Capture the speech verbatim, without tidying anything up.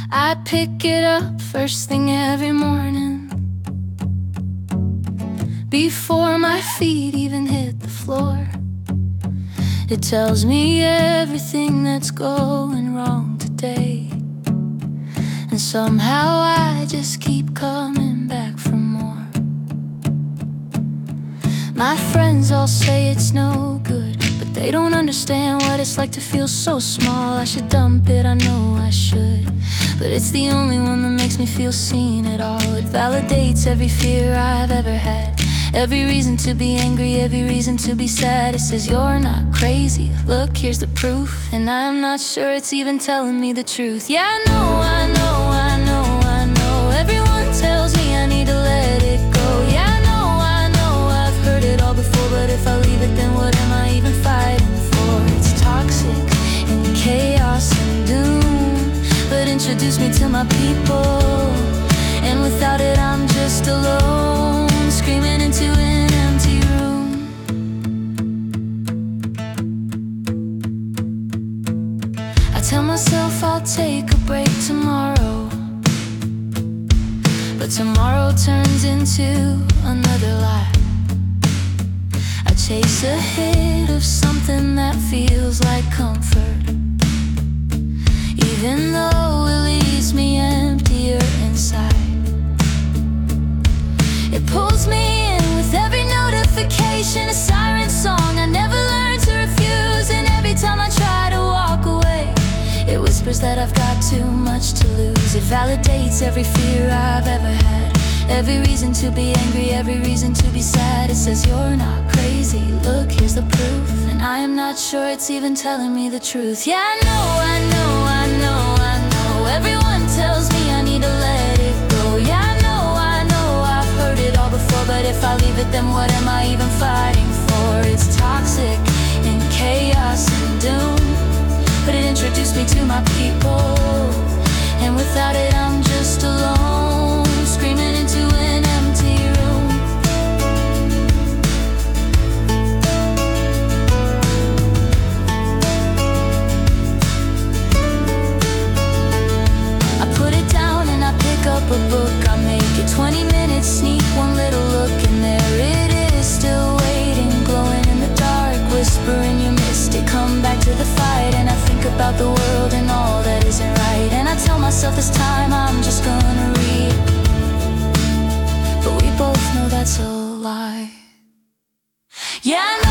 I pick it up first thing every morning, before my feet even hit the floor. It tells me everything that's going wrong today, and somehow I just keep coming back for more. My friends all say it's no good, but they don't understand what it's like to feel so small. I should dump it, I know I should, but it's the only one that makes me feel seen at all. It validates every fear I've ever had, every reason to be angry, every reason to be sad. It says you're not crazy, look, here's the proof. And I'm not sure it's even telling me the truth. Yeah, I know, I know, I know, I know. Everyone tells me I need to let it go. Yeah, I know, I know, I've heard it all before, but if I leave it, then what am I even fighting for? It's toxic and chaos and doom, but introduce me to my people, and without it I'm just alone, screaming into an empty room. I tell myself I'll take a break tomorrow, but tomorrow turns into another lie. I chase a hit of something that feels like comfort, even though it leaves me emptier inside. It pulls me in with every notification, a siren song I never learned to refuse. And every time I try to walk away, it whispers that I've got too much to lose. It validates every fear I've ever had, every reason to be angry, every reason to be sad. It says you're not crazy, look, here's the proof. And I am not sure it's even telling me the truth. Yeah, I know, I know, I know, I know. Everyone tells me I need to let it go. Yeah, I know, I know, I've heard it all before, but if I leave it, then what am I even fighting for? It's toxic and chaos and doom, but it introduced me to my people, and without it I'm just alone, screaming into an empty room. I put it down and I pick up a book. I make it twenty minutes, sneak one little look, and there it is, still waiting, glowing in the dark, whispering you missed it. Come back to the fight, and I think about the world and all that isn't right, and I tell myself this time I'm just gonna read, but we both know that's a lie. Yeah, I know